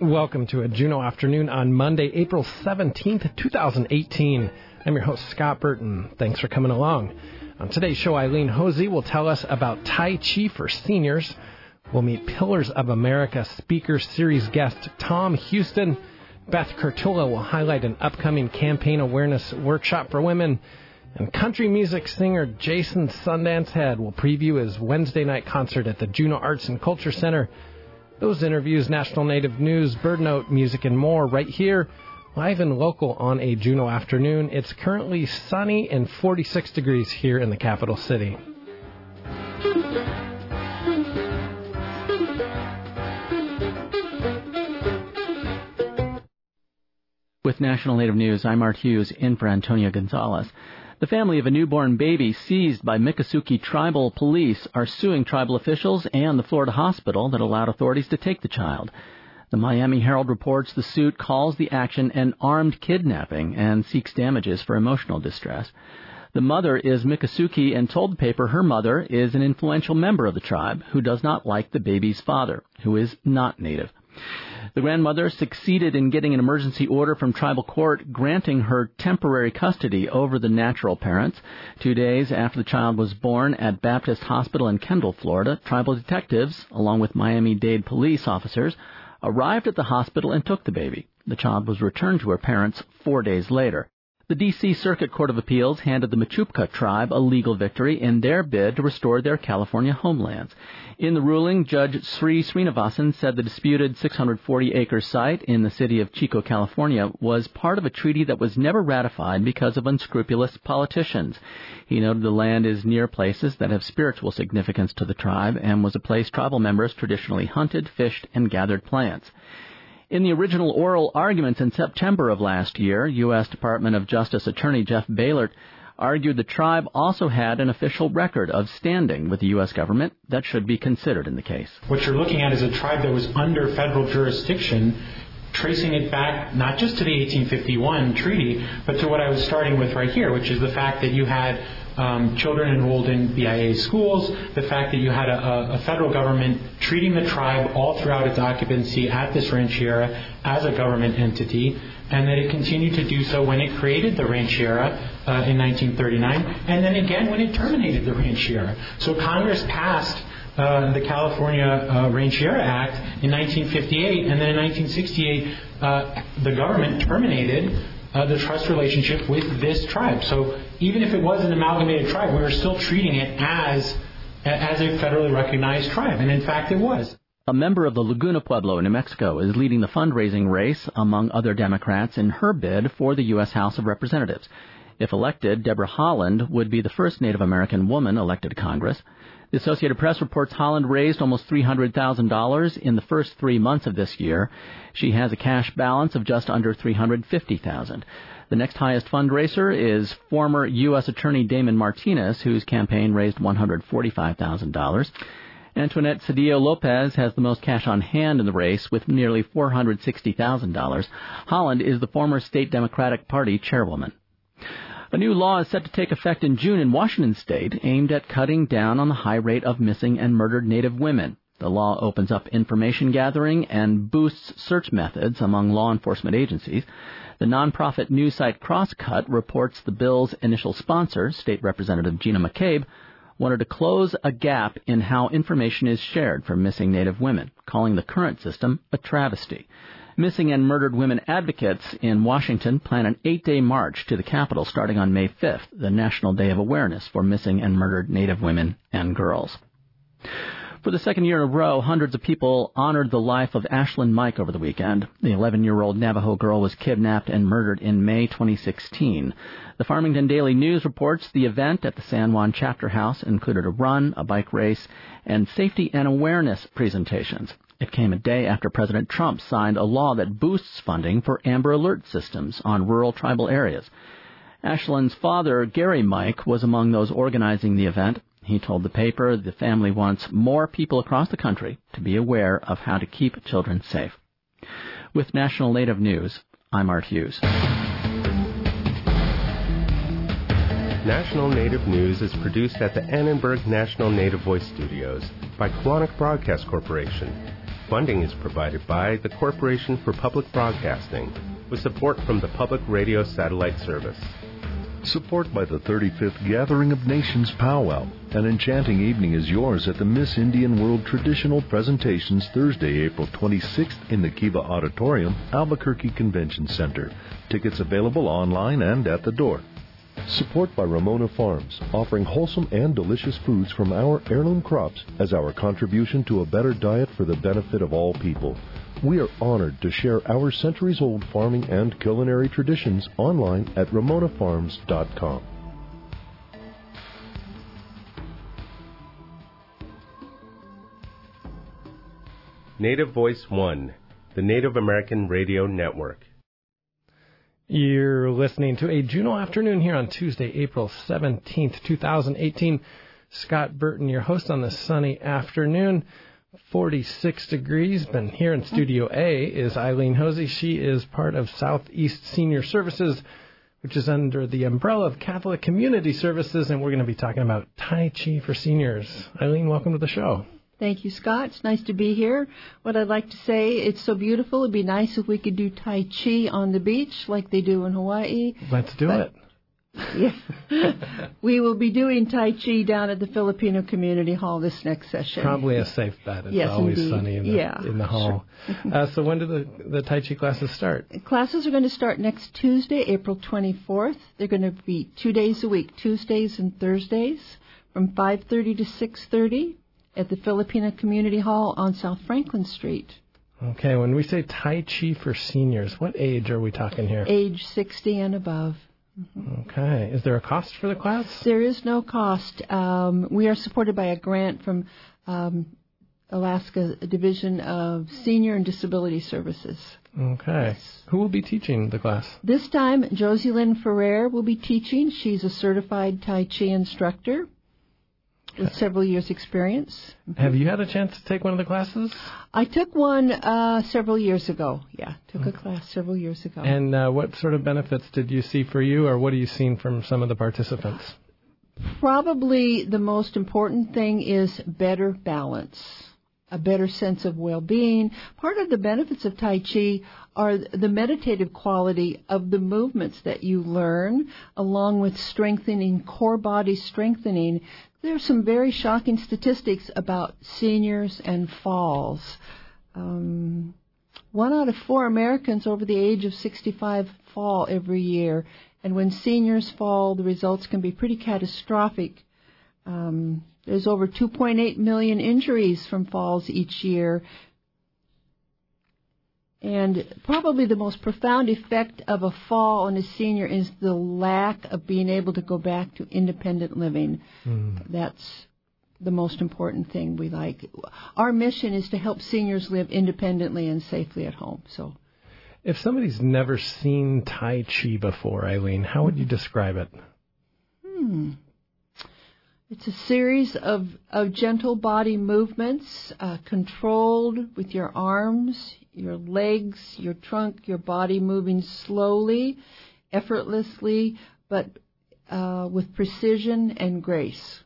Welcome to a Juneau Afternoon on Monday, April 17th, 2018. I'm your host, Scott Burton. Thanks for coming along. On today's show, Eileen Hosey will tell us about Tai Chi for seniors. We'll meet Pillars of America Speaker Series guest Tom Houston. Beth Kurtula will highlight an upcoming campaign awareness workshop for women. And country music singer Jason Sundance Head will preview his Wednesday night concert at the Juneau Arts and Culture Center. Those interviews, national native news, bird note, music, and more right here, live and local on a Juneau afternoon. It's currently sunny and 46 degrees here in the capital city. With National Native News, I'm Art Hughes in for Antonio Gonzalez. The family of a newborn baby seized by Miccosukee tribal police are suing tribal officials and the Florida hospital that allowed authorities to take the child. The Miami Herald reports the suit calls the action an armed kidnapping and seeks damages for emotional distress. The mother is Miccosukee and told the paper her mother is an influential member of the tribe who does not like the baby's father, who is not Native. The grandmother succeeded in getting an emergency order from tribal court granting her temporary custody over the natural parents. 2 days after the child was born at Baptist Hospital in Kendall, Florida, tribal detectives, along with Miami-Dade police officers, arrived at the hospital and took the baby. The child was returned to her parents 4 days later. The D.C. Circuit Court of Appeals handed the Machupka tribe a legal victory in their bid to restore their California homelands. In the ruling, Judge Sri Srinivasan said the disputed 640-acre site in the city of Chico, California, was part of a treaty that was never ratified because of unscrupulous politicians. He noted the land is near places that have spiritual significance to the tribe and was a place tribal members traditionally hunted, fished, and gathered plants. In the original oral arguments in September of last year, U.S. Department of Justice Attorney Jeff Baylor argued the tribe also had an official record of standing with the U.S. government that should be considered in the case. What you're looking at is a tribe that was under federal jurisdiction, tracing it back not just to the 1851 treaty, but to what I was starting with right here, which is the fact that you had children enrolled in BIA schools, the fact that you had a federal government treating the tribe all throughout its occupancy at this rancheria as a government entity, and that it continued to do so when it created the rancheria in 1939, and then again when it terminated the rancheria. So Congress passed the California Rancheria Act in 1958, and then in 1968 the government terminated the trust relationship with this tribe. So even if it was an amalgamated tribe, we were still treating it as a federally recognized tribe, and in fact it was. A member of the Laguna Pueblo in New Mexico is leading the fundraising race among other Democrats in her bid for the U.S. House of Representatives. If elected, Deborah Holland would be the first Native American woman elected to Congress. The Associated Press reports Holland raised almost $300,000 in the first 3 months of this year. She has a cash balance of just under $350,000. The next highest fundraiser is former U.S. Attorney Damon Martinez, whose campaign raised $145,000. Antoinette Cedillo Lopez has the most cash on hand in the race with nearly $460,000. Holland is the former state Democratic Party chairwoman. A new law is set to take effect in June in Washington state aimed at cutting down on the high rate of missing and murdered Native women. The law opens up information gathering and boosts search methods among law enforcement agencies. The nonprofit news site Crosscut reports the bill's initial sponsor, State Representative Gina McCabe, wanted to close a gap in how information is shared for missing Native women, calling the current system a travesty. Missing and murdered women advocates in Washington plan an 8-day march to the Capitol starting on May 5th, the National Day of Awareness for Missing and Murdered Native Women and Girls. For the second year in a row, hundreds of people honored the life of Ashlyn Mike over the weekend. The 11-year-old Navajo girl was kidnapped and murdered in May 2016. The Farmington Daily News reports the event at the San Juan Chapter House included a run, a bike race, and safety and awareness presentations. It came a day after President Trump signed a law that boosts funding for Amber Alert systems on rural tribal areas. Ashlyn's father, Gary Mike, was among those organizing the event. He told the paper the family wants more people across the country to be aware of how to keep children safe. With National Native News, I'm Art Hughes. National Native News is produced at the Annenberg National Native Voice Studios by Quantic Broadcast Corporation. Funding is provided by the Corporation for Public Broadcasting, with support from the Public Radio Satellite Service. Support by the 35th Gathering of Nations Powwow. An enchanting evening is yours at the Miss Indian World Traditional Presentations Thursday, April 26th in the Kiva Auditorium, Albuquerque Convention Center. Tickets available online and at the door. Support by Ramona Farms, offering wholesome and delicious foods from our heirloom crops as our contribution to a better diet for the benefit of all people. We are honored to share our centuries-old farming and culinary traditions online at ramonafarms.com. Native Voice One, the Native American Radio Network. You're listening to a Juneau afternoon here on Tuesday, April 17th, 2018. Scott Burton, your host on this sunny afternoon. 46 degrees. Been here in Studio A is Eileen Hosey. She is part of Southeast Senior Services, which is under the umbrella of Catholic Community Services, and we're going to be talking about Tai Chi for seniors. Eileen, welcome to the show. Thank you, Scott. It's nice to be here. What I'd like to say, it's so beautiful. It'd be nice if we could do Tai Chi on the beach like they do in Hawaii. Let's do it. Yeah. We will be doing Tai Chi down at the Filipino Community Hall this next session. Probably a safe bet. It's yes, always indeed. sunny in the hall. Sure. So when do the Tai Chi classes start? Classes are going to start next Tuesday, April 24th. They're going to be 2 days a week, Tuesdays and Thursdays, from 5:30 to 6:30 at the Filipino Community Hall on South Franklin Street. Okay, when we say Tai Chi for seniors, what age are we talking here? Age 60 and above. Mm-hmm. Okay. Is there a cost for the class? There is no cost. We are supported by a grant from Alaska Division of Senior and Disability Services. Okay. Yes. Who will be teaching the class? This time, Josie Lynn Ferrer will be teaching. She's a certified Tai Chi instructor with several years' experience. Have you had a chance to take one of the classes? I took one several years ago. Yeah, took a class several years ago. And what sort of benefits did you see for you, or what have you seen from some of the participants? Probably the most important thing is better balance, a better sense of well-being. Part of the benefits of Tai Chi are the meditative quality of the movements that you learn, along with strengthening, core body strengthening. There are some very shocking statistics about seniors and falls. 1 out of 4 Americans over the age of 65 fall every year. And when seniors fall, the results can be pretty catastrophic. There's over 2.8 million injuries from falls each year. And probably the most profound effect of a fall on a senior is the lack of being able to go back to independent living. That's the most important thing we like. Our mission is to help seniors live independently and safely at home. So, if somebody's never seen Tai Chi before, Eileen, how would you describe it? It's a series of gentle body movements, controlled with your arms, your legs, your trunk, your body moving slowly, effortlessly, but with precision and grace.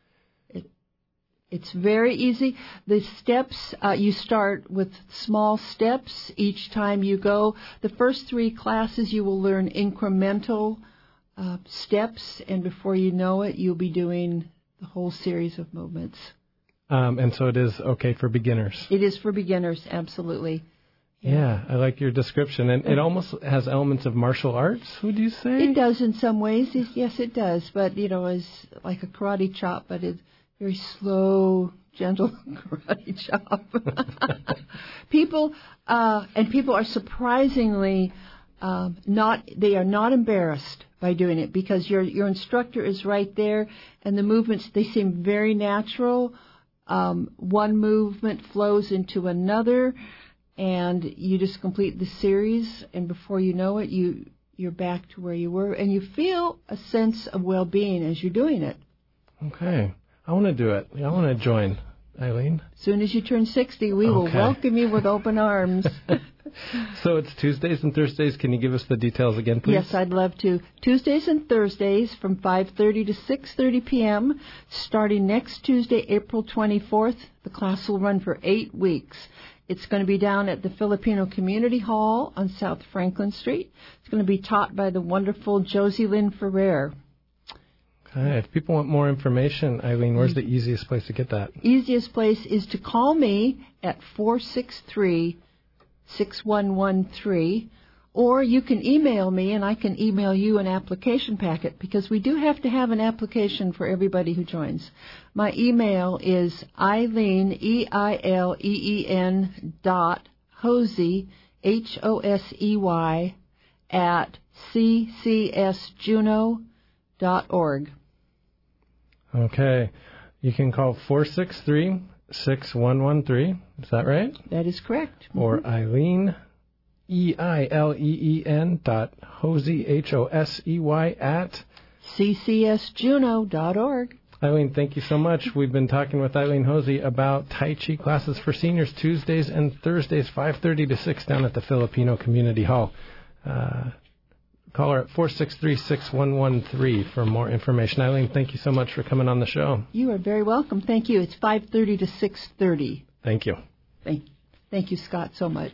It's very easy. The steps, you start with small steps each time you go. The first 3 classes you will learn incremental steps, and before you know it, you'll be doing the whole series of movements. And so it is okay for beginners. It is for beginners, absolutely. Yeah, I like your description. And it almost has elements of martial arts, would you say? It does in some ways. Yes, it does. But, it's like a karate chop, but it's very slow, gentle karate chop. People are surprisingly they are not embarrassed by doing it, because your instructor is right there, and the movements, they seem very natural. One movement flows into another, and you just complete the series, and before you know it, you're back to where you were, and you feel a sense of well-being as you're doing it. Okay. I want to do it. I want to join, Eileen. As soon as you turn 60, we will welcome you with open arms. So it's Tuesdays and Thursdays. Can you give us the details again, please? Yes, I'd love to. Tuesdays and Thursdays from 5:30 to 6:30 p.m. Starting next Tuesday, April 24th, the class will run for 8 weeks. It's going to be down at the Filipino Community Hall on South Franklin Street. It's going to be taught by the wonderful Josie Lynn Ferrer. Okay. If people want more information, Eileen, where's the easiest place to get that? Easiest place is to call me at 463-6113, or you can email me and I can email you an application packet, because we do have to have an application for everybody who joins. My email is Eileen, EILEEN .Hosey, HOSEY, at ccsjuneau.org. Okay. You can call 463-6113. Is that right? That is correct. Or Eileen, EILEEN .Hosey, HOSEY, at ccsjuneau.org. Eileen, thank you so much. We've been talking with Eileen Hosey about Tai Chi classes for seniors Tuesdays and Thursdays, 5:30 to 6 down at the Filipino Community Hall. Call her at 463-6113 for more information. Eileen, thank you so much for coming on the show. You are very welcome. Thank you. It's 5:30 to 6:30. Thank you. Thank you, Scott, so much.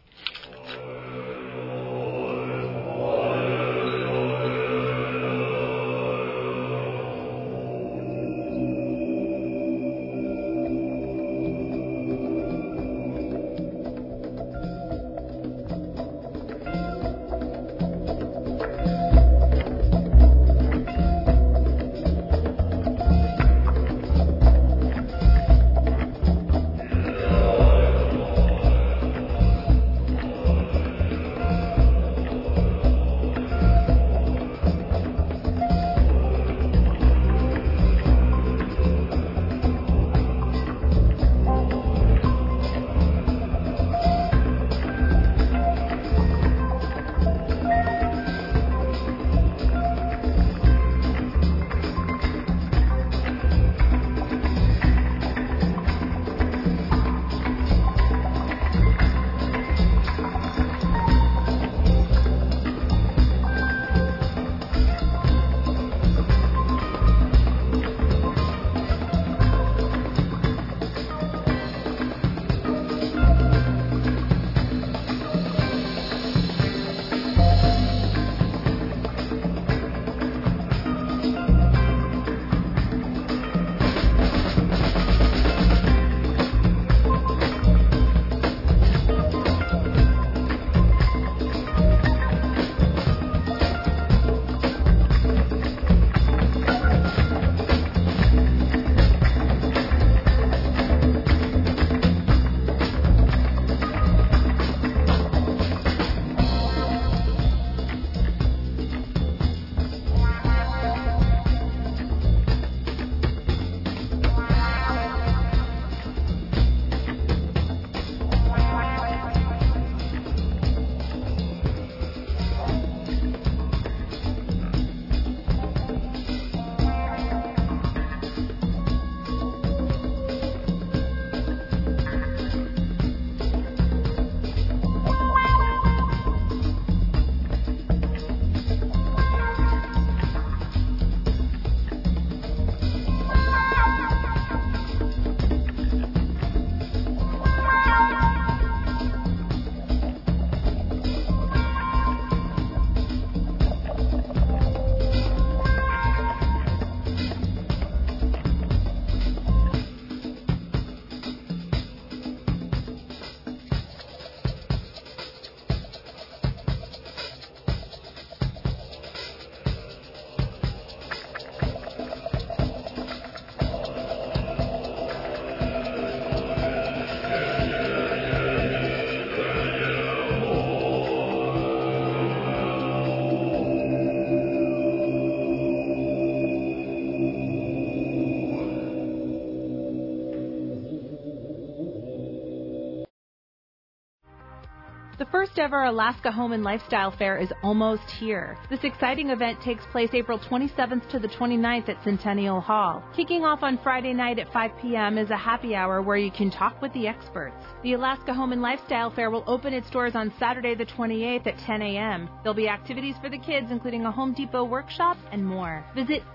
The first ever Alaska Home and Lifestyle Fair is almost here. This exciting event takes place April 27th to the 29th at Centennial Hall. Kicking off on Friday night at 5 p.m. is a happy hour where you can talk with the experts. The Alaska Home and Lifestyle Fair will open its doors on Saturday the 28th at 10 a.m. There'll be activities for the kids, including a Home Depot workshop and more. Visit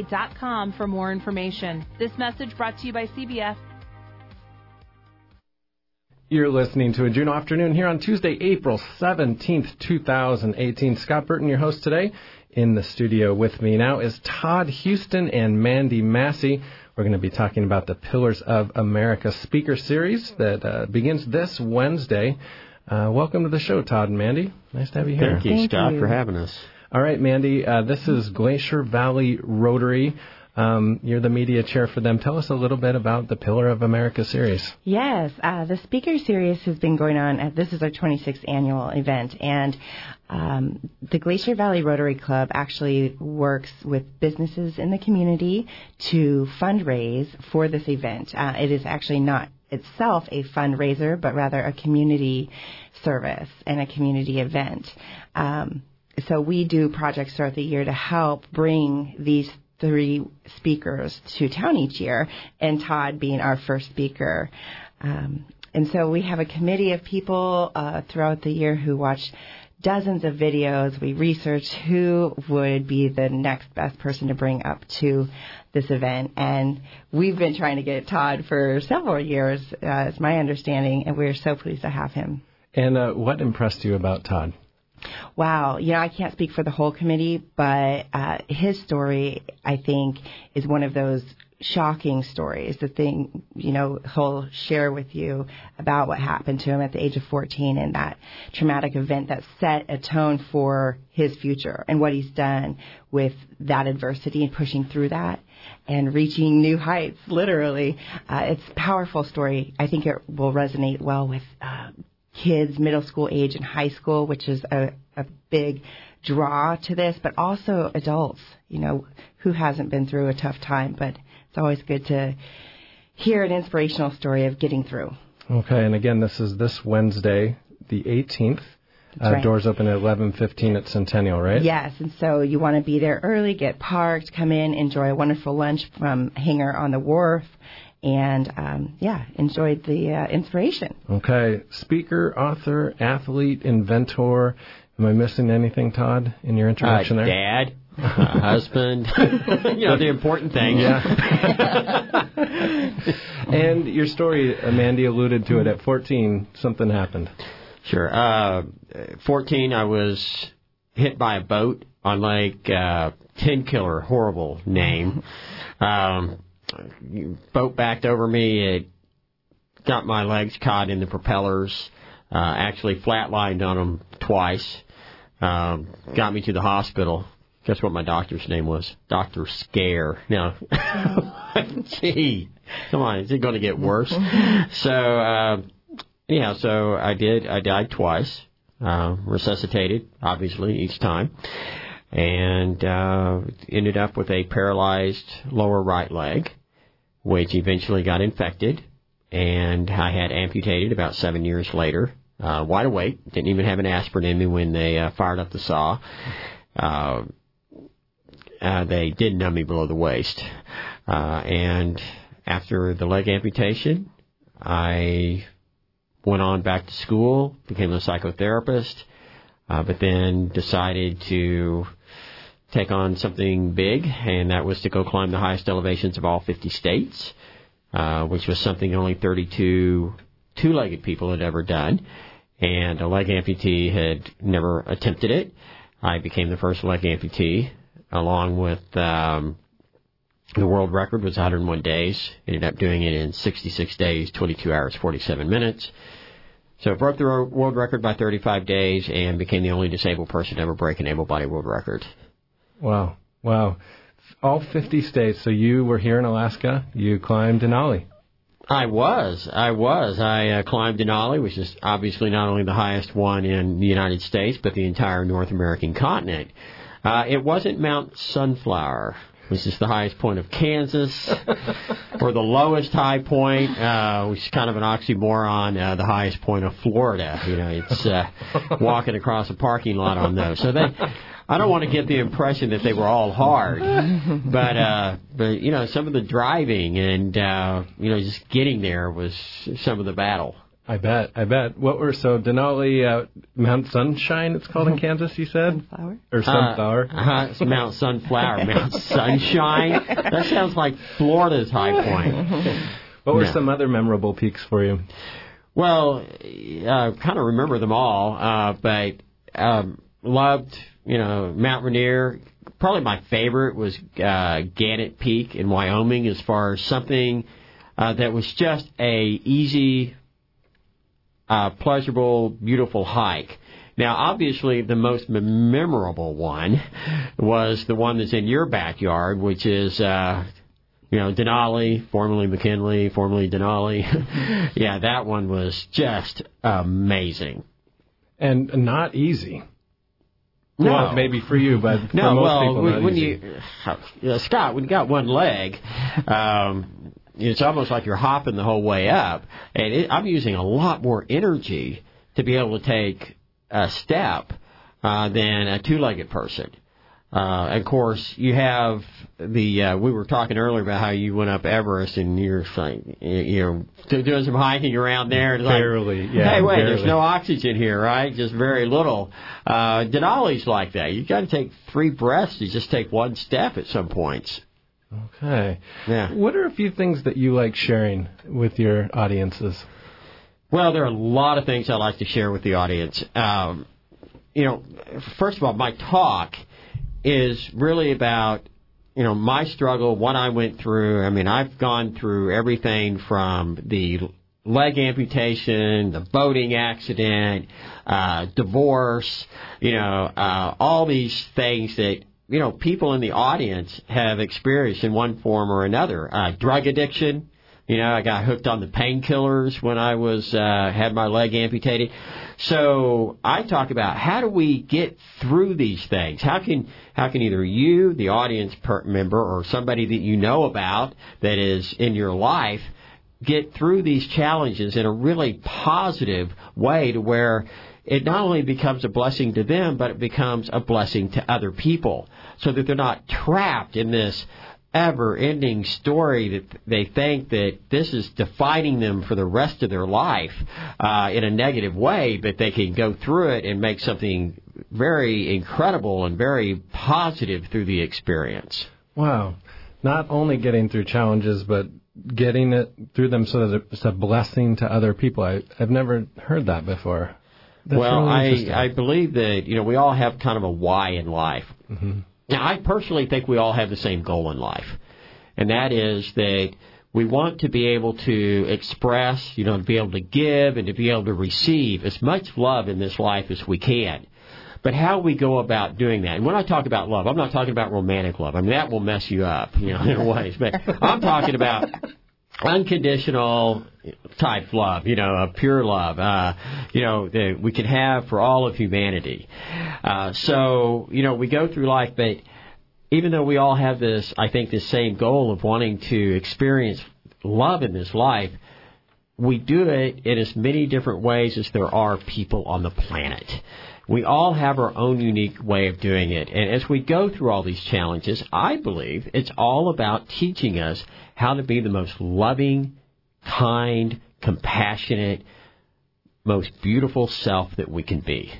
SEABIA.com for more information. This message brought to you by CBF. You're listening to a Juneau Afternoon here on Tuesday, April 17th, 2018. Scott Burton, your host today. In the studio with me now is Todd Houston and Mandy Massey. We're going to be talking about the Pillars of America speaker series that begins this Wednesday. Welcome to the show, Todd and Mandy. Nice to have you here. Thank you, Scott, for having us. All right, Mandy, this is Glacier Valley Rotary. You're the media chair for them. Tell us a little bit about the Pillar of America series. Yes, the speaker series has been going on. This is our 26th annual event, and the Glacier Valley Rotary Club actually works with businesses in the community to fundraise for this event. It is actually not itself a fundraiser, but rather a community service and a community event. So we do projects throughout the year to help bring these 3 speakers to town each year, and Todd being our first speaker. And so we have a committee of people throughout the year who watch dozens of videos. We research who would be the next best person to bring up to this event. And we've been trying to get Todd for several years, is my understanding, and we're so pleased to have him. And what impressed you about Todd? Wow. I can't speak for the whole committee, but his story, I think, is one of those shocking stories. The thing, he'll share with you about what happened to him at the age of 14 and that traumatic event that set a tone for his future and what he's done with that adversity and pushing through that and reaching new heights, literally. It's a powerful story. I think it will resonate well with kids middle school age and high school, which is a big draw to this, but also adults, who hasn't been through a tough time. But it's always good to hear an inspirational story of getting through. Okay, and again, this is this Wednesday, the 18th. Right. Doors open at 11:15 at Centennial, right? Yes, and so you want to be there early, get parked, come in, enjoy a wonderful lunch from Hanger on the Wharf, and, enjoy the inspiration. Okay. Speaker, author, athlete, inventor. Am I missing anything, Todd, in your introduction there? Dad, husband, the important things. Yeah. And your story, Mandy alluded to it, at 14, something happened. Sure. 14, I was hit by a boat on Lake Tenkiller, horrible name. Boat backed over me. It got my legs caught in the propellers. Actually flatlined on them twice. Got me to the hospital. Guess what my doctor's name was? Dr. Scare. Now, gee, come on, is it going to get worse? So, so I did. I died twice. Resuscitated, obviously, each time. And ended up with a paralyzed lower right leg, which eventually got infected, and I had amputated about 7 years later, wide awake. Didn't even have an aspirin in me when they fired up the saw. They did numb me below the waist. And after the leg amputation, I went on back to school, became a psychotherapist, but then decided to take on something big, and that was to go climb the highest elevations of all 50 states, which was something only 32 two-legged people had ever done, and a leg amputee had never attempted it. I became the first leg amputee, along with the world record was 101 days. Ended up doing it in 66 days, 22 hours, 47 minutes. So I broke the world record by 35 days and became the only disabled person to ever break an able-bodied world record. Wow. All 50 states. So you were here in Alaska. You climbed Denali. I was. I climbed Denali, which is obviously not only the highest one in the United States, but the entire North American continent. It wasn't Mount Sunflower, which is the highest point of Kansas, or the lowest high point, which is kind of an oxymoron, the highest point of Florida. It's walking across a parking lot on those. So I don't want to get the impression that they were all hard, but some of the driving and just getting there was some of the battle. I bet. So Denali, Mount Sunshine, it's called in Kansas, you said? Sunflower? Or Sunflower? It's Mount Sunflower. Mount Sunshine? That sounds like Florida's high point. What were some other memorable peaks for you? Well, I kind of remember them all, but loved, Mount Rainier. Probably my favorite was Gannett Peak in Wyoming, as far as something that was just a easy, pleasurable, beautiful hike. Now, obviously, the most memorable one was the one that's in your backyard, which is, Denali, formerly McKinley, formerly Denali. Yeah, that one was just amazing. And not easy. No. Well, maybe for you, but for most people, not easy. Scott, when you got one leg, it's almost like you're hopping the whole way up. And I'm using a lot more energy to be able to take a step than a two-legged person. Of course, you have we were talking earlier about how you went up Everest and you're like, doing some hiking around there. It's barely, like, yeah. Hey, wait, barely. There's no oxygen here, right? Just very little. Denali's like that. You've got to take 3 breaths to just take one step at some points. Okay. Yeah. What are a few things that you like sharing with your audiences? Well, there are a lot of things I like to share with the audience. First of all, my talk is really about, my struggle, what I went through. I mean, I've gone through everything from the leg amputation, the boating accident, divorce, all these things that, people in the audience have experienced in one form or another. Drug addiction. I got hooked on the painkillers when I had my leg amputated. So I talk about how do we get through these things? How can either you, the audience member, or somebody that you know about that is in your life get through these challenges in a really positive way to where it not only becomes a blessing to them, but it becomes a blessing to other people so that they're not trapped in this ever-ending story that they think that this is defining them for the rest of their life in a negative way, but they can go through it and make something very incredible and very positive through the experience. Wow. Not only getting through challenges, but getting it through them so that it's a blessing to other people. I've never heard that before. That's well, really I believe that, we all have kind of a why in life. Mm-hmm. Now, I personally think we all have the same goal in life, and that is that we want to be able to express, to be able to give and to be able to receive as much love in this life as we can. But how we go about doing that, and when I talk about love, I'm not talking about romantic love. I mean, that will mess you up, in ways. But I'm talking about unconditional type love, a pure love, that we can have for all of humanity. So, we go through life, but even though we all have this same goal of wanting to experience love in this life, we do it in as many different ways as there are people on the planet. We all have our own unique way of doing it. And as we go through all these challenges, I believe it's all about teaching us how to be the most loving, kind, compassionate, most beautiful self that we can be.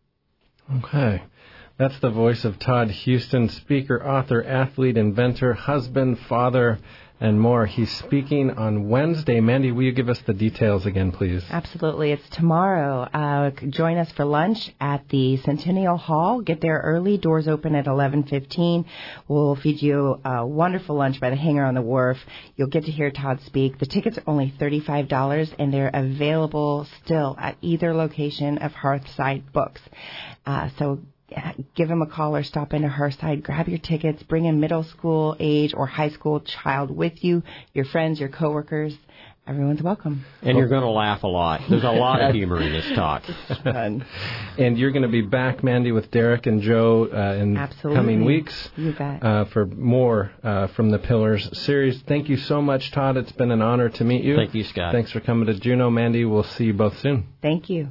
Okay. That's the voice of Todd Houston, speaker, author, athlete, inventor, husband, father, and more. He's speaking on Wednesday. Mandy, will you give us the details again, please? Absolutely. It's tomorrow. Join us for lunch at the Centennial Hall. Get there early. Doors open at 11:15. We'll feed you a wonderful lunch by the Hangar on the Wharf. You'll get to hear Todd speak. The tickets are only $35, and they're available still at either location of Hearthside Books. So give him a call or stop into Hearthside, grab your tickets, bring a middle school age or high school child with you, your friends, your coworkers. Everyone's welcome. And you're going to laugh a lot. There's a lot of humor in this talk. Fun. And you're going to be back, Mandy, with Derek and Joe in coming weeks you bet. For more from the Pillars series. Thank you so much, Todd. It's been an honor to meet you. Thank you, Scott. Thanks for coming to Juneau. Mandy, we'll see you both soon. Thank you.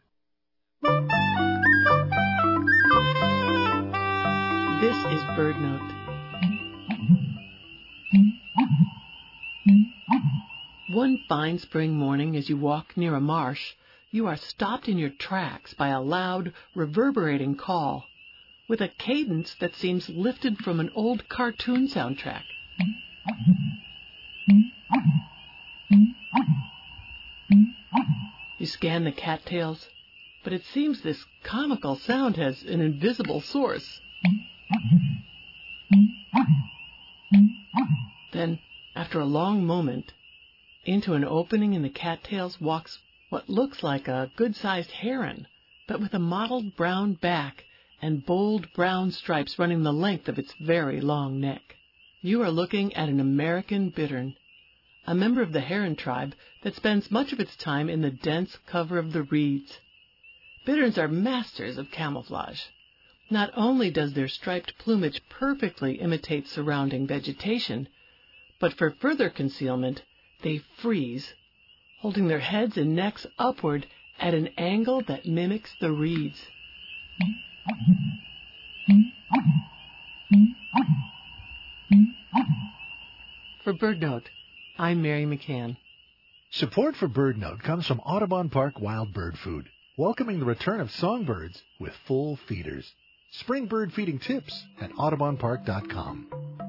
This is Bird Note. One fine spring morning, as you walk near a marsh, you are stopped in your tracks by a loud, reverberating call, with a cadence that seems lifted from an old cartoon soundtrack. You scan the cattails, but it seems this comical sound has an invisible source. Then, after a long moment, into an opening in the cattails walks what looks like a good-sized heron, but with a mottled brown back and bold brown stripes running the length of its very long neck. You are looking at an American bittern, a member of the heron tribe that spends much of its time in the dense cover of the reeds. Bitterns are masters of camouflage. Not only does their striped plumage perfectly imitate surrounding vegetation, but for further concealment, they freeze, holding their heads and necks upward at an angle that mimics the reeds. For BirdNote, I'm Mary McCann. Support for BirdNote comes from Audubon Park Wild Bird Food, welcoming the return of songbirds with full feeders. Spring bird feeding tips at audubonpark.com.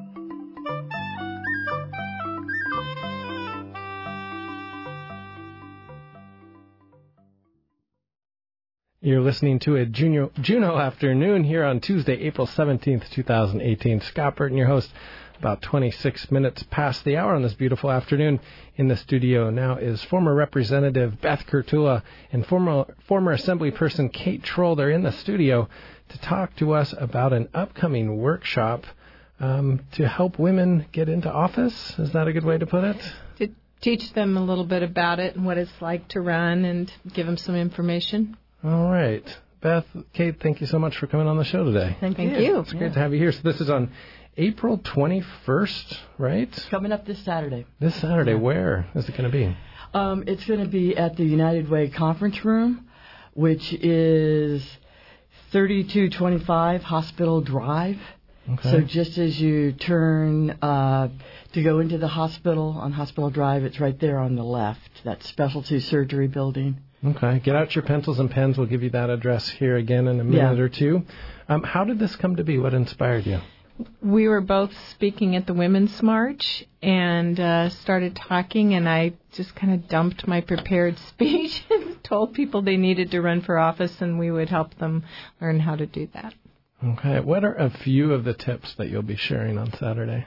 You're listening to a Juno afternoon here on Tuesday, April 17th, 2018. Scott Burton, your host, about 26 minutes past the hour on this beautiful afternoon. In the studio now is former Representative Beth Kurtula and former Assemblyperson Kate Troll. They're in the studio to talk to us about an upcoming workshop to help women get into office. Is that a good way to put it? To teach them a little bit about it and what it's like to run and give them some information. All right. Beth, Kate, thank you so much for coming on the show today. Thank you. It's great to have you here. So this is on April 21st, right? Coming up this Saturday. This Saturday. Yeah. Where is it going to be? It's going to be at the United Way Conference Room, which is 3225 Hospital Drive. Okay. So just as you turn to go into the hospital on Hospital Drive, it's right there on the left, that specialty surgery building. Okay. Get out your pencils and pens. We'll give you that address here again in a minute or two. How did this come to be? What inspired you? We were both speaking at the Women's March and started talking, and I just kind of dumped my prepared speech and told people they needed to run for office, and we would help them learn how to do that. Okay. What are a few of the tips that you'll be sharing on Saturday?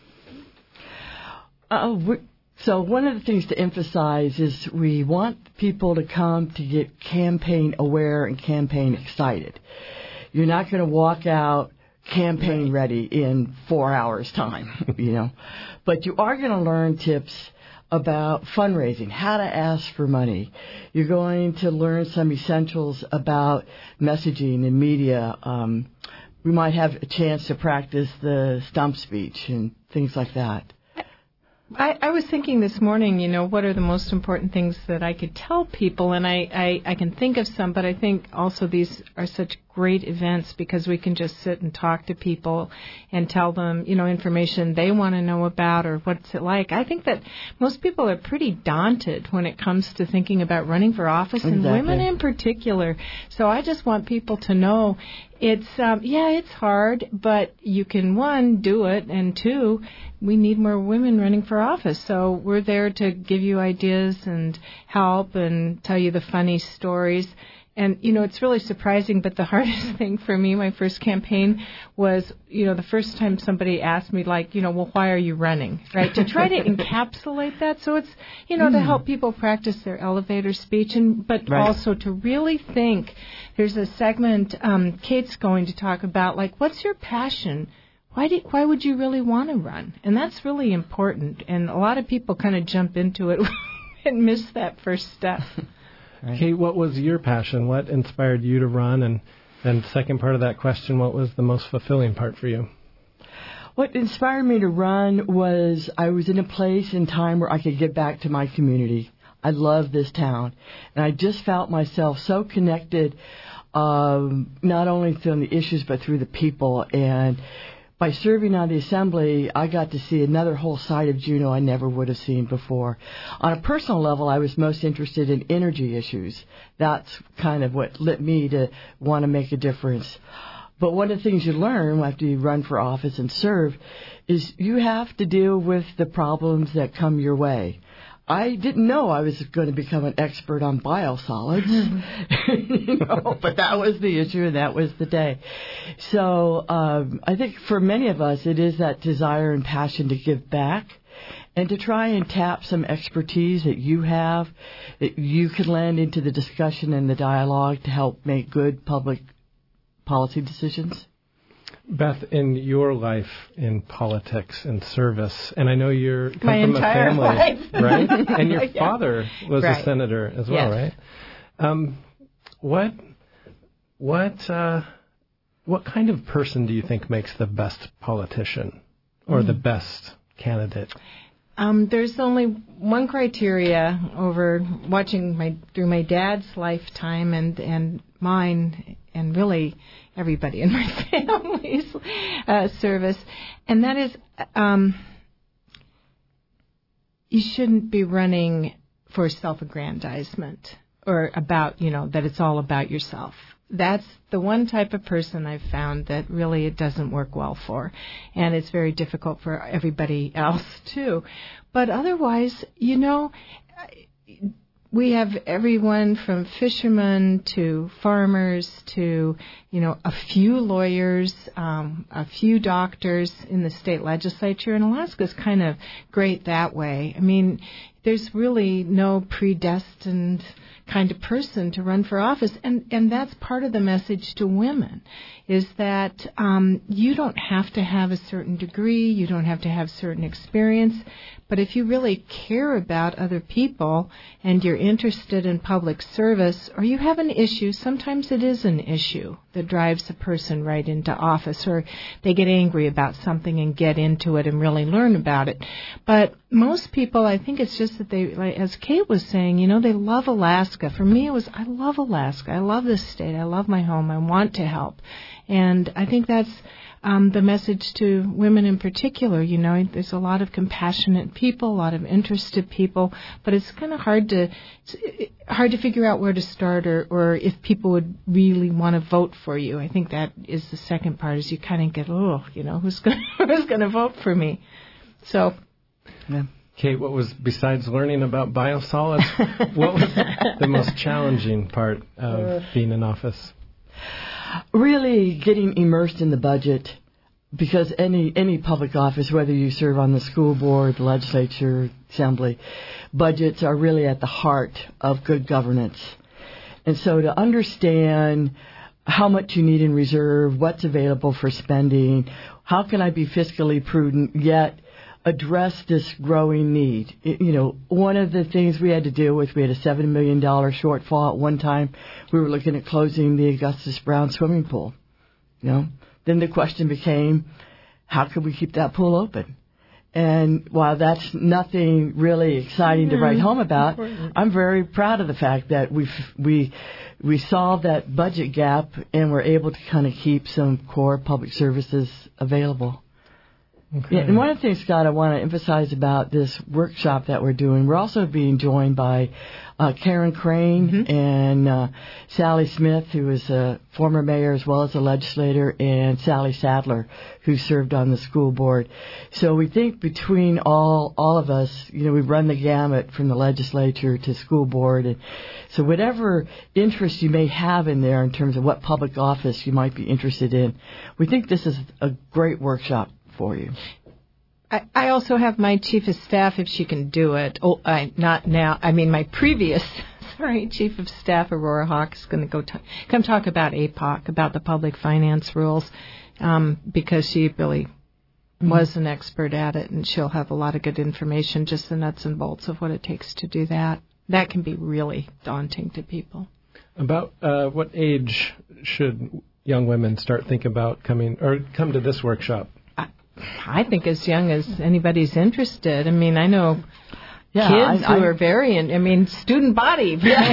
So one of the things to emphasize is we want people to come to get campaign aware and campaign excited. You're not going to walk out campaign ready in 4 hours time, but you are going to learn tips about fundraising, how to ask for money. You're going to learn some essentials about messaging and media. We might have a chance to practice the stump speech and things like that. I was thinking this morning, what are the most important things that I could tell people, and I can think of some, but I think also these are such great events because we can just sit and talk to people and tell them, information they want to know about or what's it like. I think that most people are pretty daunted when it comes to thinking about running for office, and women in particular. So I just want people to know it's hard, but you can, one, do it, and two, we need more women running for office. So we're there to give you ideas and help and tell you the funny stories. And, it's really surprising, but the hardest thing for me, my first campaign, was, the first time somebody asked me, well, why are you running, right? To try to encapsulate that. So it's, to help people practice their elevator speech, but also to really think. There's a segment Kate's going to talk about, what's your passion? Why would you really want to run? And that's really important. And a lot of people kind of jump into it and miss that first step. Right. Kate, what was your passion? What inspired you to run? And second part of that question, what was the most fulfilling part for you? What inspired me to run was I was in a place in time where I could get back to my community. I love this town. And I just felt myself so connected, not only through the issues, but through the people. And by serving on the Assembly, I got to see another whole side of Juneau I never would have seen before. On a personal level, I was most interested in energy issues. That's kind of what lit me to want to make a difference. But one of the things you learn after you run for office and serve is you have to deal with the problems that come your way. I didn't know I was going to become an expert on biosolids, but that was the issue and that was the day. So I think for many of us, it is that desire and passion to give back and to try and tap some expertise that you have, that you can lend into the discussion and the dialogue to help make good public policy decisions. Beth, in your life in politics and service, and I know you're come My from a entire family, life. right? And your Yeah. father was Right. a senator as well, Yes. right? What kind of person do you think makes the best politician or the best candidate? There's only one criteria over watching through my dad's lifetime and mine, and really everybody in my family's service, and that is you shouldn't be running for self-aggrandizement or about, that it's all about yourself. That's the one type of person I've found that really it doesn't work well for. And it's very difficult for everybody else, too. But otherwise, we have everyone from fishermen to farmers to, a few lawyers, a few doctors in the state legislature. And Alaska's kind of great that way. I mean, there's really no predestined kind of person to run for office. And that's part of the message to women, is that you don't have to have a certain degree, you don't have to have certain experience, but if you really care about other people and you're interested in public service, or you have an issue, sometimes it is an issue that drives a person right into office, or they get angry about something and get into it and really learn about it. But most people, I think it's just that they, like, as Kate was saying, they love Alaska. For me, it was, I love Alaska. I love this state. I love my home. I want to help. And I think that's the message to women in particular. There's a lot of compassionate people, a lot of interested people, but it's kind of hard to figure out where to start, or if people would really want to vote for you. I think that is the second part, is you kind of get, who's going to vote for me? So, yeah. Kate, what was, besides learning about biosolids, what was the most challenging part of being in office? Really getting immersed in the budget, because any public office, whether you serve on the school board, the legislature, assembly, budgets are really at the heart of good governance. And so to understand how much you need in reserve, what's available for spending, how can I be fiscally prudent yet address this growing need. One of the things we had to deal with, we had a $7 million shortfall at one time. We were looking at closing the Augustus Brown swimming pool. Then the question became, how could we keep that pool open? And while that's nothing really exciting to write home about, I'm very proud of the fact that we solved that budget gap and were able to kind of keep some core public services available. Okay. Yeah, and one of the things, Scott, I want to emphasize about this workshop that we're doing, we're also being joined by Karen Crane and Sally Smith, who is a former mayor as well as a legislator, and Sally Sadler, who served on the school board. So we think between all of us, we've run the gamut from the legislature to school board. And so whatever interest you may have in there in terms of what public office you might be interested in, we think this is a great workshop for you. I also have my chief of staff, if she can do it. Not now. I mean, my previous, chief of staff, Aurora Hawk, is going to come talk about APOC, about the public finance rules, because she really was an expert at it, and she'll have a lot of good information, just the nuts and bolts of what it takes to do that. That can be really daunting to people. About what age should young women start thinking about come to this workshop? I think as young as anybody's interested. I mean, I know kids who are very, student body.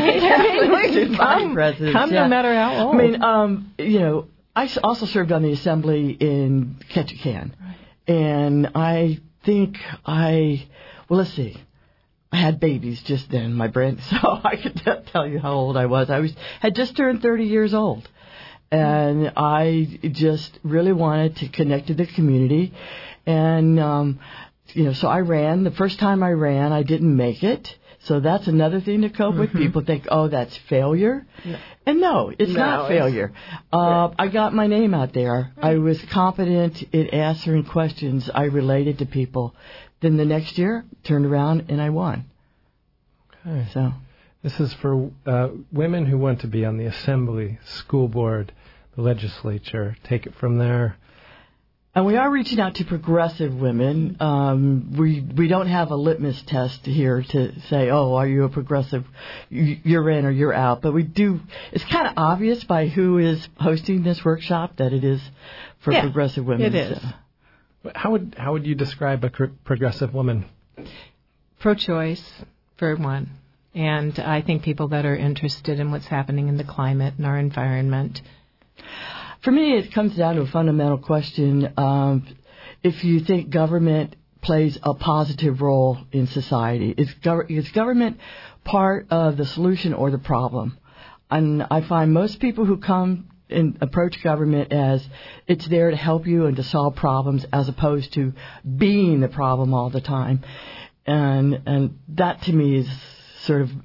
Come no matter how old. I also served on the assembly in Ketchikan. And I think let's see. I had babies just then, my brain, so I could tell you how old I was. Had just turned 30 years old. And I just really wanted to connect to the community and so I ran. The first time I ran, I didn't make it. So that's another thing to cope with. People think, oh, that's failure. No. And no, it's not failure. I got my name out there. Right. I was competent in answering questions. I related to people. Then the next year, turned around and I won. Okay. So this is for women who want to be on the assembly, school board, the legislature. Take it from there. And we are reaching out to progressive women. We don't have a litmus test here to say, oh, are you a progressive? You're in or you're out. But we do. It's kind of obvious by who is hosting this workshop that it is for progressive women. It is. So. How would you describe a progressive woman? Pro-choice, for one. And I think people that are interested in what's happening in the climate and our environment. For me, it comes down to a fundamental question. If you think government plays a positive role in society, is government part of the solution or the problem? And I find most people who come and approach government as it's there to help you and to solve problems as opposed to being the problem all the time. And that to me is sort of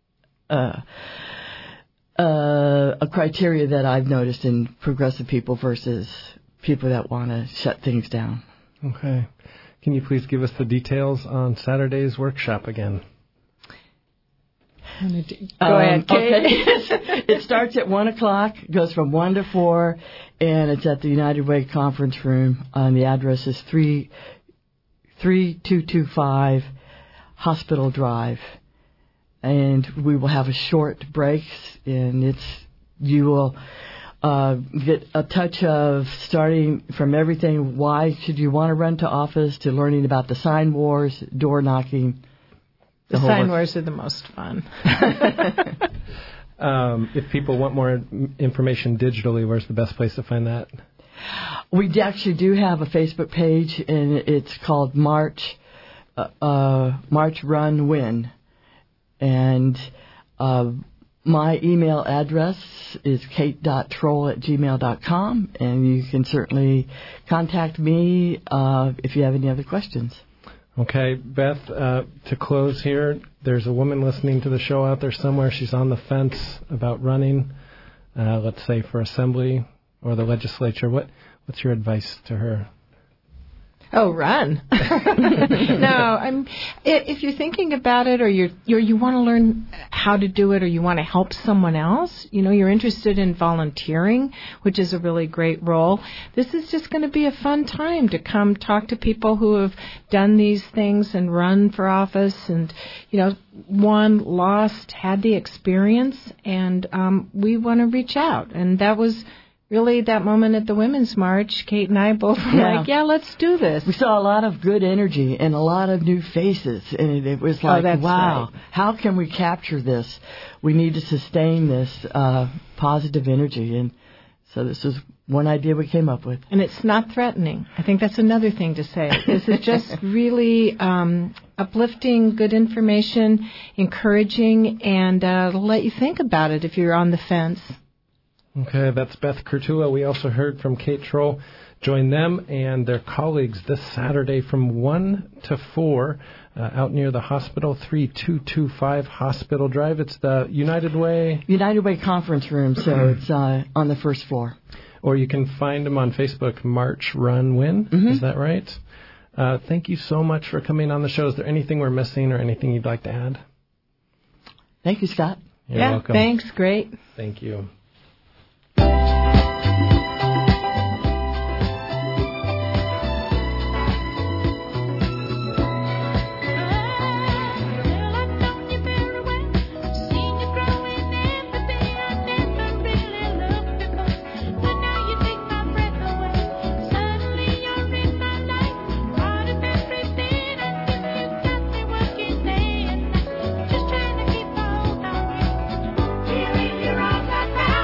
a criteria that I've noticed in progressive people versus people that want to shut things down. Okay. Can you please give us the details on Saturday's workshop again? Go ahead, Kate. Okay. It starts at 1 o'clock, goes from 1 to 4, and it's at the United Way Conference Room. The address is 3225 Hospital Drive. And we will have a short break, and you will get a touch of starting from everything. Why should you want to run to office, to learning about the sign wars, door knocking. The sign wars are the most fun. If people want more information digitally, where's the best place to find that? We actually do have a Facebook page, and it's called March Run Win. And my email address is kate.troll@gmail.com, and you can certainly contact me if you have any other questions. Okay, Beth, to close here, there's a woman listening to the show out there somewhere. She's on the fence about running, let's say for assembly or the legislature. What's your advice to her? Oh, run. No, if you're thinking about it or you want to learn how to do it or you want to help someone else, you're interested in volunteering, which is a really great role, this is just going to be a fun time to come talk to people who have done these things and run for office and, won, lost, had the experience, and we want to reach out. And that was really that moment at the Women's March. Kate and I both were like, let's do this. We saw a lot of good energy and a lot of new faces. And it was like, wow, right. How can we capture this? We need to sustain this positive energy. And so this is one idea we came up with. And it's not threatening. I think that's another thing to say. This is just really uplifting, good information, encouraging, and let you think about it if you're on the fence. Okay, that's Beth Kurtula. We also heard from Kate Troll. Join them and their colleagues this Saturday from 1 to 4 out near the hospital, 3225 Hospital Drive. It's the United Way Conference Room, so it's on the first floor. Or you can find them on Facebook, March Run Win. Mm-hmm. Is that right? Thank you so much for coming on the show. Is there anything we're missing or anything you'd like to add? Thank you, Scott. You're welcome. Thanks. Great. Thank you. Feeling you're all that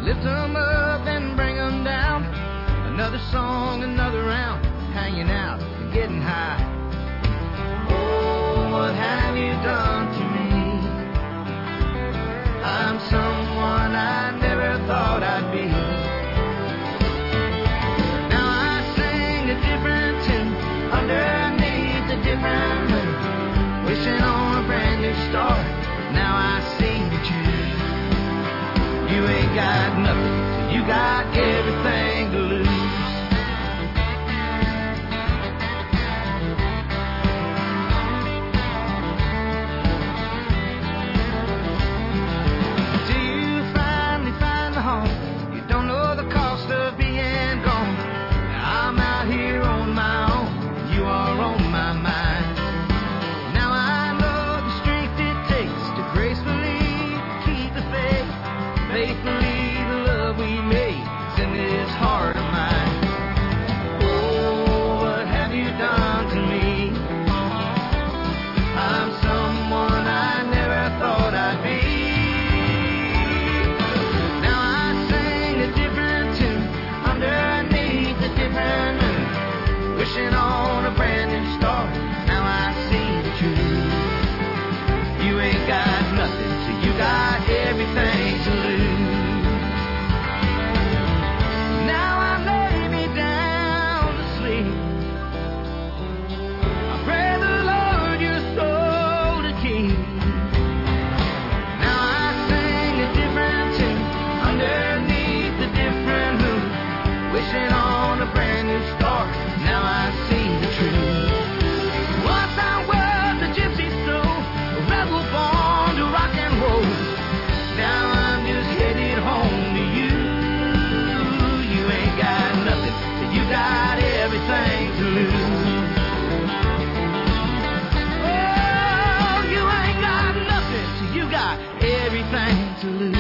lift 'em up and bring 'em down. Another song, another round, hanging out and getting high. Oh, what have you done to me? I'm someone I never thought I'd be. Now I sing a different tune underneath a different moon, wishing on a brand new start. Now I see the truth. You ain't got nothing, so you got everything to lose. Wishing on a brand new start. Now I see the truth. You ain't got nothing, so you got everything to lose. Now I lay me down to sleep. I pray the Lord your soul to keep. Now I sing a different tune underneath a different moon, wishing on a brand new start. Now I see the truth. Once I was a gypsy soul, a rebel born to rock and roll. Now I'm just headed home to you. You ain't got nothing, but you got everything to lose. Oh, you ain't got nothing, so you got everything to lose.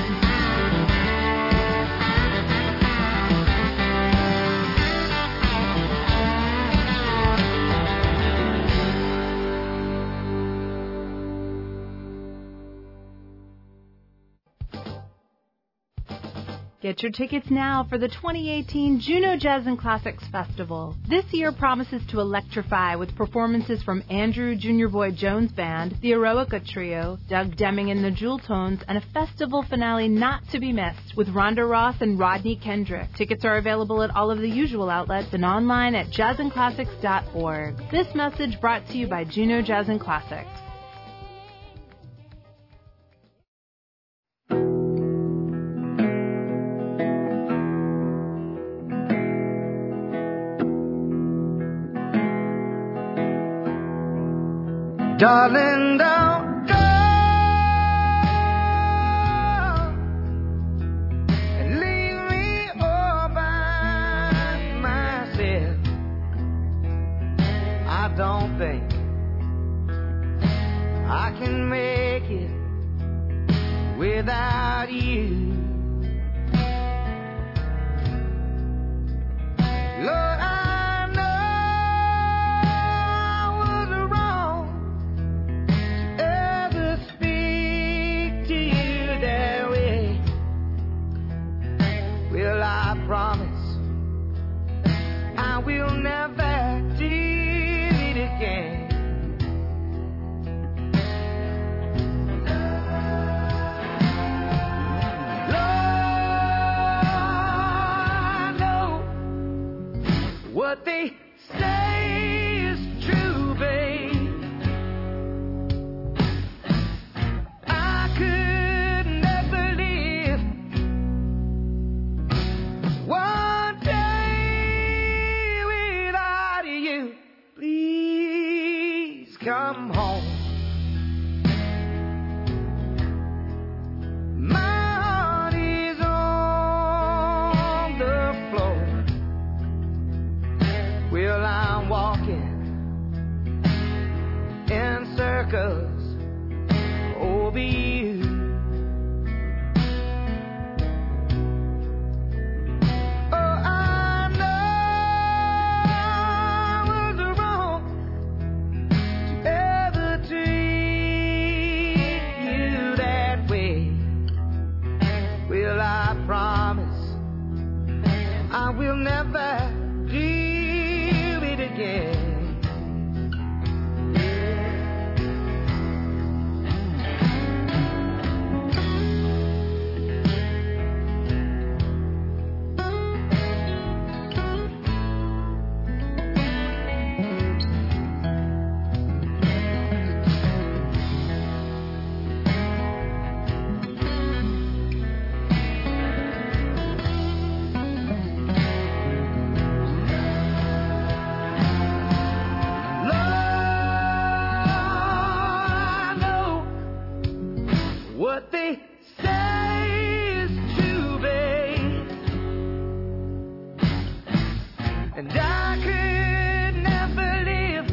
Get your tickets now for the 2018 Juneau Jazz and Classics Festival. This year promises to electrify with performances from Andrew Junior Boy Jones Band, the Eroica Trio, Doug Deming and the Jewel Tones, and a festival finale not to be missed with Rhonda Ross and Rodney Kendrick. Tickets are available at all of the usual outlets and online at jazzandclassics.org. This message brought to you by Juneau Jazz and Classics. Darling, don't go and leave me all by myself. I don't think I can make it without you. Lord, promise I will never do it again. Lord, I know what they say is true, babe. I could never live one day without you. Please come home. My heart is on the floor. Well, I'm walking in circles over you. I promise what they say is true, babe. And I could never live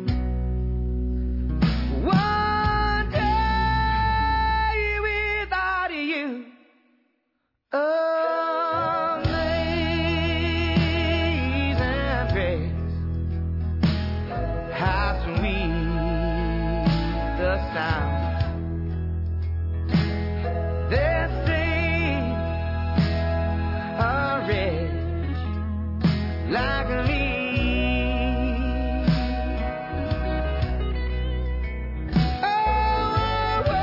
one day without you. Amazing grace, how sweet the sound that saved a wretch like me. Oh, I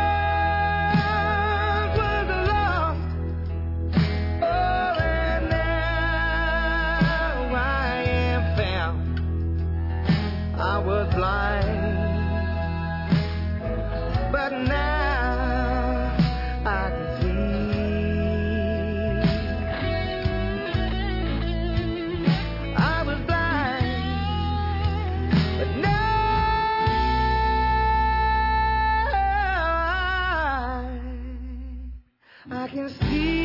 was lost, oh, and now I am found. I was blind, but now I can see. I was blind, but now I can see.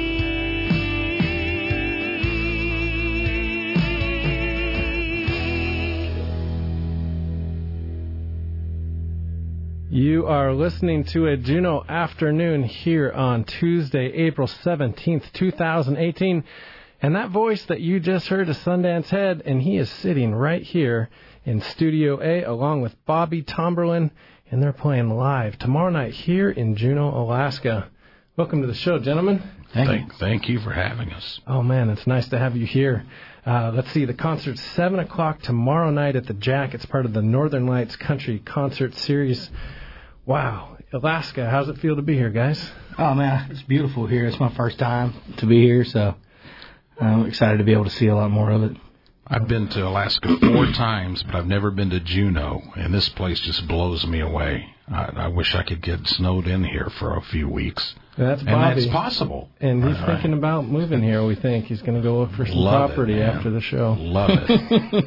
You are listening to a Juno Afternoon here on Tuesday, April 17th, 2018. And that voice that you just heard is Sundance Head, and he is sitting right here in Studio A along with Bobby Tomberlin, and they're playing live tomorrow night here in Juneau, Alaska. Welcome to the show, gentlemen. Thank you for having us. Oh, man, it's nice to have you here. Let's see, the concert's 7 o'clock tomorrow night at the Jack. It's part of the Northern Lights Country Concert Series. Wow. Alaska, how's it feel to be here, guys? Oh, man, it's beautiful here. It's my first time to be here, so I'm excited to be able to see a lot more of it. I've been to Alaska 4 times, but I've never been to Juneau, and this place just blows me away. I wish I could get snowed in here for a few weeks. That's Bobby. And that's possible. And he's thinking about moving here, we think. He's going to go look for some property after the show. Love it.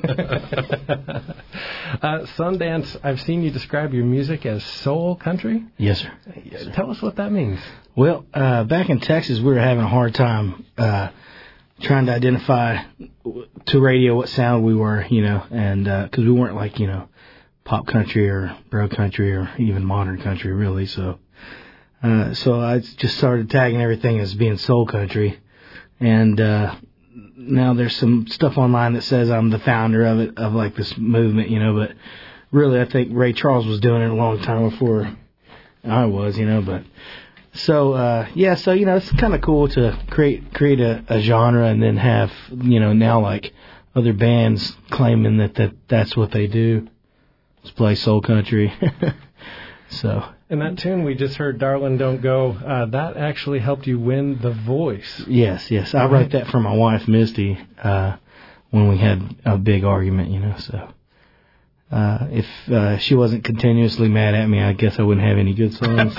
Sundance, I've seen you describe your music as soul country. Yes, sir. Tell us what that means. Well, back in Texas, we were having a hard time trying to identify to radio what sound we were, and because we weren't like, pop country or bro country or even modern country, really, so I just started tagging everything as being soul country, and now there's some stuff online that says I'm the founder of it, of like this movement, but really I think Ray Charles was doing it a long time before I was, but so it's kind of cool to create a genre and then have, now like other bands claiming that's what they do, is play soul country. So. And that tune we just heard, Darlin' Don't Go, that actually helped you win The Voice. Yes. I wrote that for my wife, Misty, when we had a big argument, so. If she wasn't continuously mad at me, I guess I wouldn't have any good songs.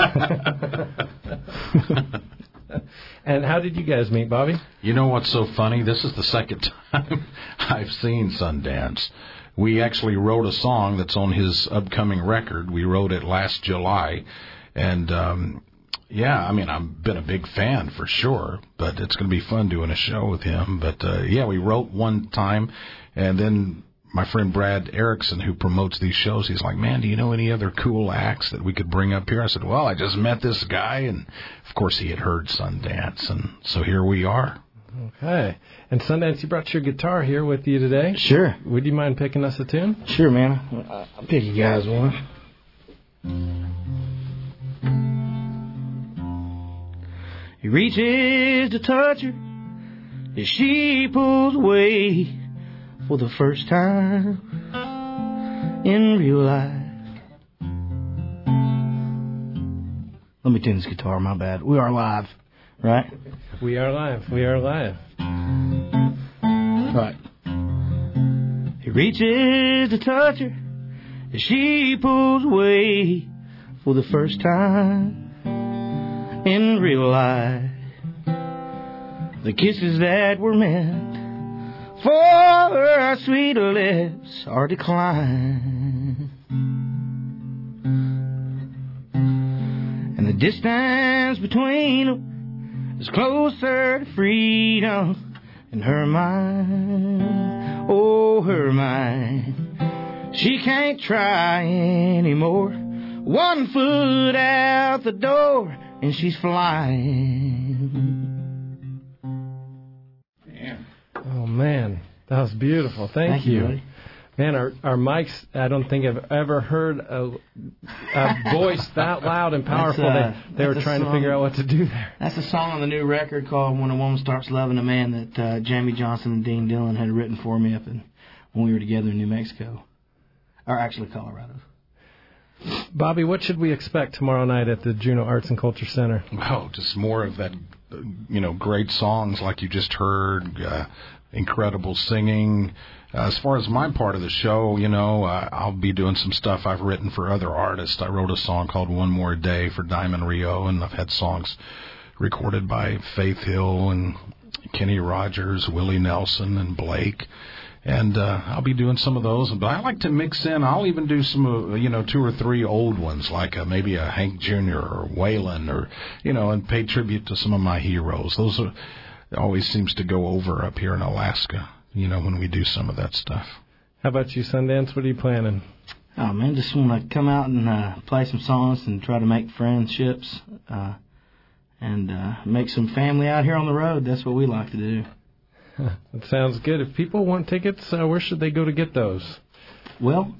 And how did you guys meet, Bobby? You know what's so funny? This is the second time I've seen Sundance. We actually wrote a song that's on his upcoming record. We wrote it last July. And, I've been a big fan for sure, but it's going to be fun doing a show with him. But, we wrote one time, and then my friend Brad Erickson, who promotes these shows, he's like, man, do you know any other cool acts that we could bring up here? I said, well, I just met this guy, and, of course, he had heard Sundance, and so here we are. Okay. And Sundance, you brought your guitar here with you today. Sure. Would you mind picking us a tune? Sure, man. I'll pick you guys one. He reaches to touch her as she pulls away for the first time in real life. Let me tune this guitar, my bad. We are live, right? We are live. Right. He reaches to touch her as she pulls away for the first time in real life. The kisses that were meant for her sweet lips are declined, and the distance between them is closer to freedom in her mind. Oh, her mind. She can't try anymore. 1 foot out the door and she's flying. Oh, man. That was beautiful. Thank you. Buddy. Man, our mics, I don't think I've ever heard a voice that loud and powerful. They were trying to figure out what to do there. That's a song on the new record called When a Woman Starts Loving a Man that Jamie Johnson and Dean Dillon had written for me when we were together in New Mexico. Or actually Colorado. Bobby, what should we expect tomorrow night at the Juneau Arts and Culture Center? Oh, just more of that, great songs like you just heard, incredible singing. As far as my part of the show, I'll be doing some stuff I've written for other artists. I wrote a song called One More Day for Diamond Rio, and I've had songs recorded by Faith Hill and Kenny Rogers, Willie Nelson, and Blake. And I'll be doing some of those. But I like to mix in. I'll even do some, 2 or 3 old ones, like maybe a Hank Jr. or Waylon, or, and pay tribute to some of my heroes. Those always seems to go over up here in Alaska, when we do some of that stuff. How about you, Sundance? What are you planning? Oh, man, just want to come out and play some songs and try to make friendships and make some family out here on the road. That's what we like to do. That sounds good. If people want tickets, where should they go to get those? Well,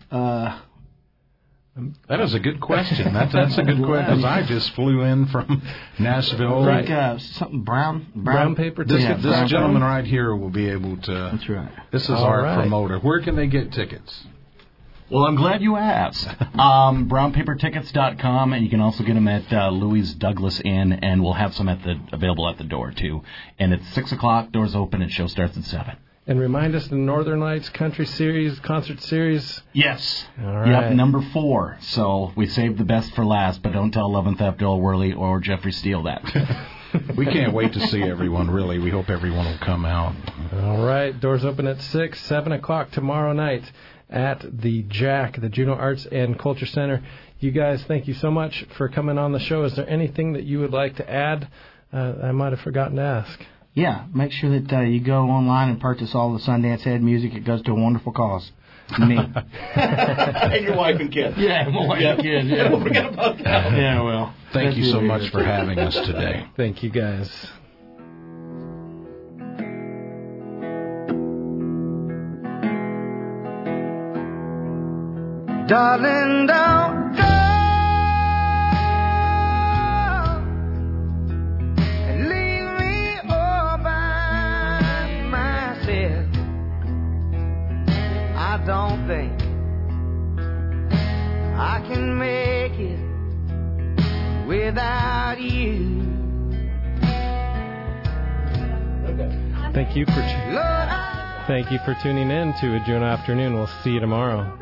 that is a good question. That's a good question, because I just flew in from Nashville. Right. Something brown paper. This gentleman right here will be able to. That's right. This is our promoter. Where can they get tickets? Well, I'm glad you asked. Brownpapertickets.com, and you can also get them at Louis Douglas Inn, and we'll have some available at the door, too. And it's 6 o'clock, doors open, and show starts at 7. And remind us the Northern Lights Country Series, concert series. Yes. All right. Yep, number 4. So we saved the best for last, but don't tell 11th Ave. Bill Worley or Jeffrey Steele that. We can't wait to see everyone, really. We hope everyone will come out. All right. Doors open at 6, 7 o'clock tomorrow night at the JAC, the Juneau Arts and Culture Center. You guys, thank you so much for coming on the show. Is there anything that you would like to add I might have forgotten to ask? Yeah, make sure that you go online and purchase all the Sundance Head music. It goes to a wonderful cause. Me. And your wife and kids. Yeah, my wife and kids. Yeah. Don't forget about that. Yeah, well. Thank you so much for having us today. Thank you, guys. Darling, don't go and leave me all by myself. I don't think I can make it without you. Thank you for tuning in to A Juneau Afternoon. We'll see you tomorrow.